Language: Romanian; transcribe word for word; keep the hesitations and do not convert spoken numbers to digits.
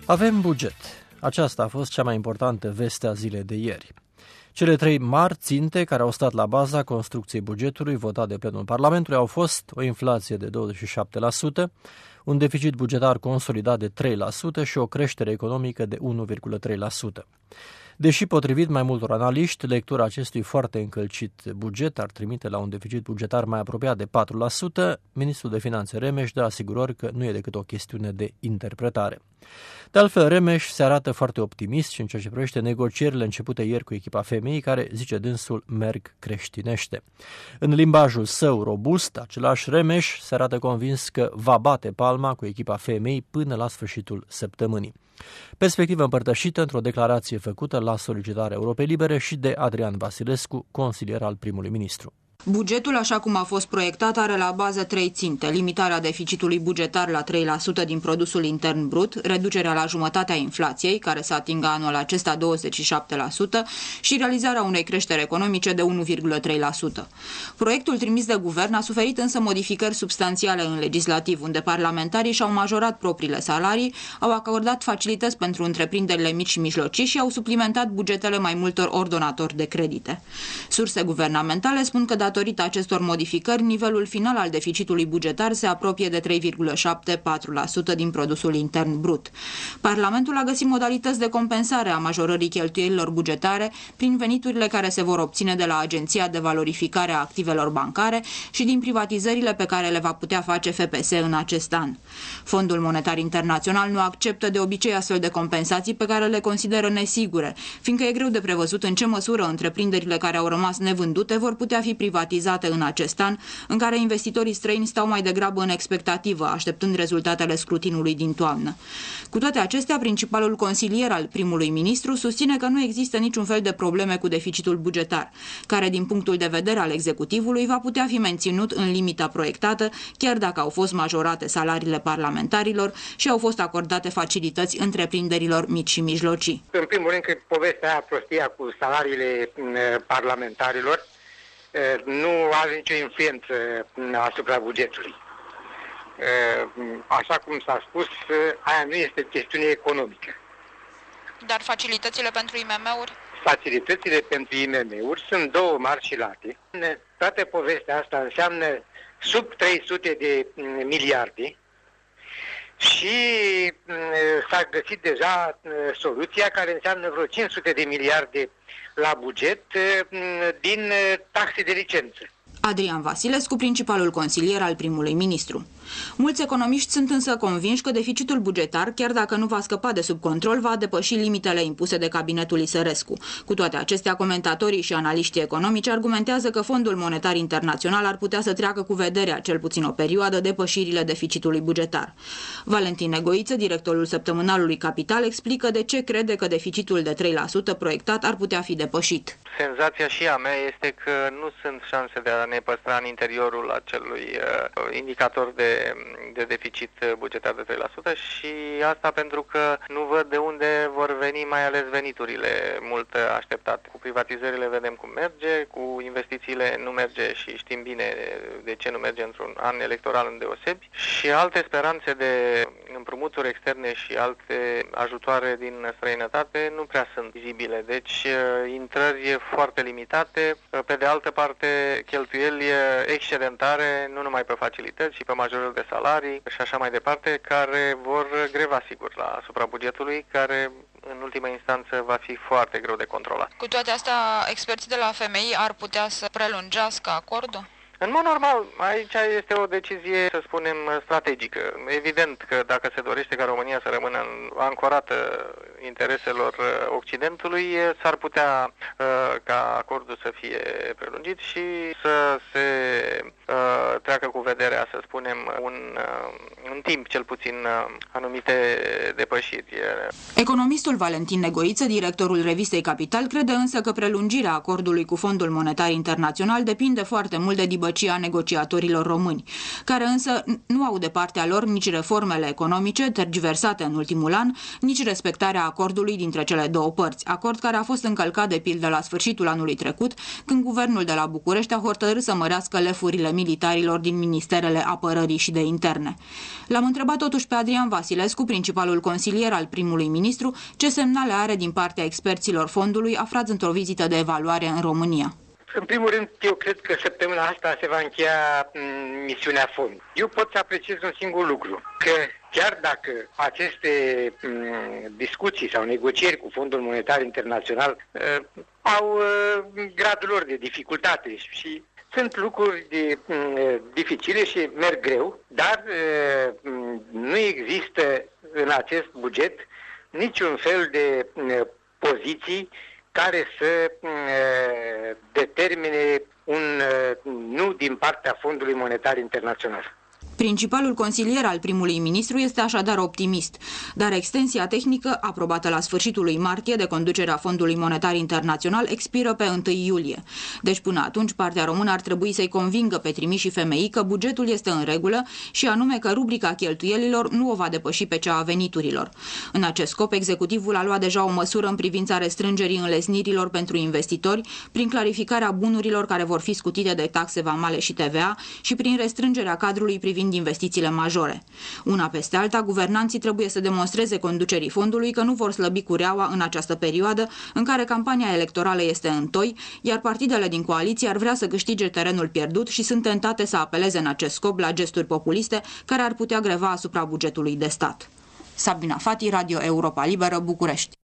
Avem buget. Aceasta a fost cea mai importantă veste a zilei de ieri. Cele trei mari ținte care au stat la baza construcției bugetului votat de plenul Parlamentului au fost o inflație de douăzeci și șapte la sută, un deficit bugetar consolidat de trei la sută și o creștere economică de unu virgulă trei la sută. Deși, potrivit mai multor analiști, lectura acestui foarte încălcit buget ar trimite la un deficit bugetar mai apropiat de patru la sută, ministrul de Finanțe Remeș dă asigurări că nu e decât o chestiune de interpretare. De altfel, Remeș se arată foarte optimist și în ceea ce privește negocierile începute ieri cu echipa femeii, care, zice dânsul, merg creștinește. În limbajul său robust, același Remeș se arată convins că va bate palma cu echipa femeii până la sfârșitul săptămânii. Perspectivă împărtășită într-o declarație făcută la solicitarea Europei Libere și de Adrian Vasilescu, consilier al primului ministru. Bugetul, așa cum a fost proiectat, are la bază trei ținte: limitarea deficitului bugetar la trei la sută din produsul intern brut, reducerea la jumătatea inflației, care să atingă anul acesta douăzeci și șapte la sută, și realizarea unei creșteri economice de unu virgulă trei la sută. Proiectul trimis de guvern a suferit însă modificări substanțiale în legislativ, unde parlamentarii și-au majorat propriile salarii, au acordat facilități pentru întreprinderile mici și mijlocii și au suplimentat bugetele mai multor ordonatori de credite. Surse guvernamentale spun că datorită acestor modificări, nivelul final al deficitului bugetar se apropie de trei virgulă șaptezeci și patru la sută din produsul intern brut. Parlamentul a găsit modalități de compensare a majorării cheltuielilor bugetare prin veniturile care se vor obține de la Agenția de Valorificare a Activelor Bancare și din privatizările pe care le va putea face F P S în acest an. Fondul Monetar Internațional nu acceptă de obicei astfel de compensații, pe care le consideră nesigure, fiindcă e greu de prevăzut în ce măsură întreprinderile care au rămas nevândute vor putea fi privatizate în acest an, în care investitorii străini stau mai degrabă în expectativă, așteptând rezultatele scrutinului din toamnă. Cu toate acestea, principalul consilier al primului ministru susține că nu există niciun fel de probleme cu deficitul bugetar, care din punctul de vedere al executivului va putea fi menținut în limita proiectată, chiar dacă au fost majorate salariile parlamentarilor și au fost acordate facilități întreprinderilor mici și mijlocii. În primul rând, că povestea aia, prostia cu salariile parlamentarilor nu are nicio influență asupra bugetului. Așa cum s-a spus, aia nu este chestiune economică. Dar facilitățile pentru I M M-uri? Facilitățile pentru I M M-uri sunt două mari și late. Toată povestea asta înseamnă sub trei sute de miliarde și s-a găsit deja soluția care înseamnă vreo cinci sute de miliarde la buget din taxe de licență. Adrian Vasilescu, principalul consilier al primului ministru. Mulți economiști sunt însă convinși că deficitul bugetar, chiar dacă nu va scăpa de sub control, va depăși limitele impuse de cabinetul Isărescu. Cu toate acestea, comentatorii și analiștii economici argumentează că Fondul Monetar Internațional ar putea să treacă cu vederea, cel puțin o perioadă, depășirile deficitului bugetar. Valentin Negoiță, directorul săptămânalului Capital, explică de ce crede că deficitul de trei la sută proiectat ar putea fi depășit. Senzația și a mea este că nu sunt șanse de a ne păstra în interiorul acelui uh, indicator de de deficit bugetar de trei la sută și asta pentru că nu văd de unde vor veni mai ales veniturile mult așteptate. Cu privatizările vedem cum merge, cu investițiile nu merge și știm bine de ce nu merge într-un an electoral îndeosebi și alte speranțe de împrumuturi externe și alte ajutoare din străinătate nu prea sunt vizibile. Deci intrări foarte limitate, pe de altă parte cheltuieli excedentare nu numai pe facilități, ci pe majorări de salarii și așa mai departe, care vor greva sigur la asupra bugetului, care în ultima instanță va fi foarte greu de controlat. Cu toate astea, experții de la F M I ar putea să prelungească acordul? În mod normal, aici este o decizie, să spunem, strategică. Evident că dacă se dorește ca România să rămână ancorată intereselor Occidentului, s-ar putea ca acordul să fie prelungit și să se treacă cu vederea, să spunem, un, un timp, cel puțin, anumite depășiri. Economistul Valentin Negoiță, directorul revistei Capital, crede însă că prelungirea acordului cu Fondul Monetar Internațional depinde foarte mult de dibăcia negociatorilor români, care însă nu au de partea lor nici reformele economice tergiversate în ultimul an, nici respectarea acordului dintre cele două părți, acord care a fost încălcat de pildă la sfârșitul anului trecut, când guvernul de la București a hotărât să mărească lefurile militarilor din ministerele apărării și de interne. L-am întrebat totuși pe Adrian Vasilescu, principalul consilier al primului ministru, ce semnale are din partea experților fondului aflați într-o vizită de evaluare în România. În primul rând, eu cred că săptămâna asta se va încheia misiunea fond. Eu pot să apreciez un singur lucru, că chiar dacă aceste discuții sau negocieri cu Fondul Monetar Internațional au gradul lor de dificultate și sunt lucruri de, dificile și merg greu, dar nu există în acest buget niciun fel de poziții care să determine un nu din partea Fondului Monetar Internațional. Principalul consilier al primului ministru este așadar optimist, dar extensia tehnică, aprobată la sfârșitul lui martie de conducerea Fondului Monetar Internațional, expiră pe întâi iulie. Deci până atunci partea română ar trebui să-i convingă pe trimișii F M I că bugetul este în regulă și anume că rubrica cheltuielilor nu o va depăși pe cea a veniturilor. În acest scop, executivul a luat deja o măsură în privința restrângerii înlesnirilor pentru investitori, prin clarificarea bunurilor care vor fi scutite de taxe vamale și T V A și prin restrângerea cadrului privind investițiile majore. Una peste alta, guvernanții trebuie să demonstreze conducerii fondului că nu vor slăbi cureaua în această perioadă în care campania electorală este în toi, iar partidele din coaliție ar vrea să câștige terenul pierdut și sunt tentate să apeleze în acest scop la gesturi populiste care ar putea greva asupra bugetului de stat. Sabina Fati, Radio Europa Liberă, București.